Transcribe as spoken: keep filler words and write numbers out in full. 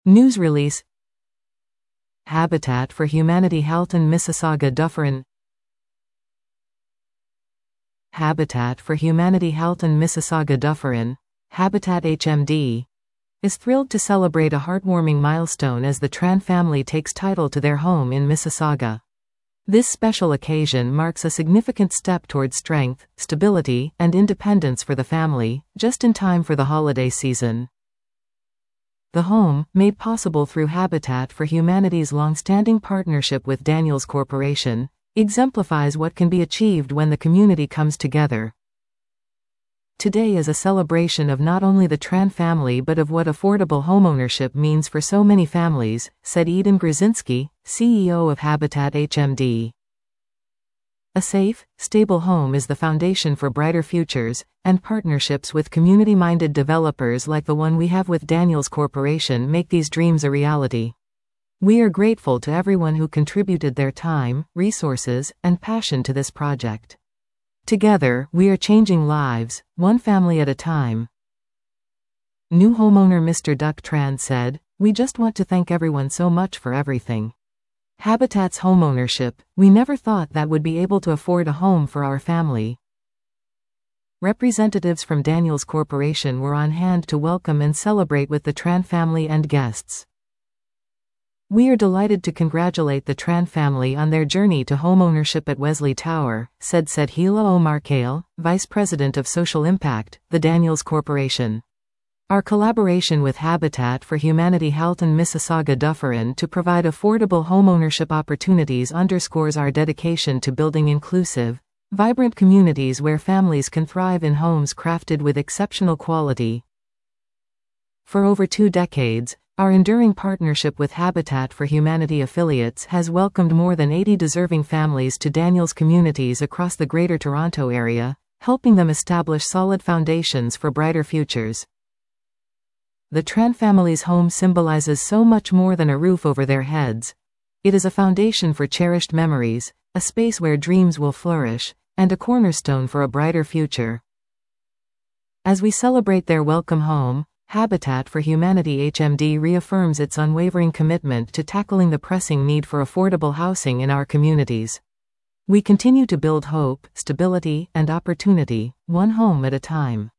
News release. Habitat for Humanity Halton Mississauga Dufferin. Habitat for Humanity Halton Mississauga Dufferin, Habitat H M D, is thrilled to celebrate a heartwarming milestone as the Tran family takes title to their home in Mississauga. This special occasion marks a significant step towards strength, stability, and independence for the family, just in time for the holiday season. The home, made possible through Habitat for Humanity's long-standing partnership with Daniels Corporation, exemplifies what can be achieved when the community comes together. Today is a celebration of not only the Tran family but of what affordable homeownership means for so many families, said Eden Grzinski, C E O of Habitat H M D. A safe, stable home is the foundation for brighter futures, and partnerships with community-minded developers like the one we have with Daniels Corporation make these dreams a reality. We are grateful to everyone who contributed their time, resources, and passion to this project. Together, we are changing lives, one family at a time. New homeowner Mister Duck Tran said, "We just want to thank everyone so much for everything. Habitat's homeownership, we never thought that would be able to afford a home for our family." Representatives from Daniels Corporation were on hand to welcome and celebrate with the Tran family and guests. "We are delighted to congratulate the Tran family on their journey to homeownership at Wesley Tower," said Sedhila Omar Kale, Vice President of Social Impact, the Daniels Corporation. "Our collaboration with Habitat for Humanity Halton Mississauga Dufferin to provide affordable homeownership opportunities underscores our dedication to building inclusive, vibrant communities where families can thrive in homes crafted with exceptional quality." For over two decades, our enduring partnership with Habitat for Humanity affiliates has welcomed more than eighty deserving families to Daniels communities across the Greater Toronto Area, helping them establish solid foundations for brighter futures. The Tran family's home symbolizes so much more than a roof over their heads. It is a foundation for cherished memories, a space where dreams will flourish, and a cornerstone for a brighter future. As we celebrate their welcome home, Habitat for Humanity H M D reaffirms its unwavering commitment to tackling the pressing need for affordable housing in our communities. We continue to build hope, stability, and opportunity, one home at a time.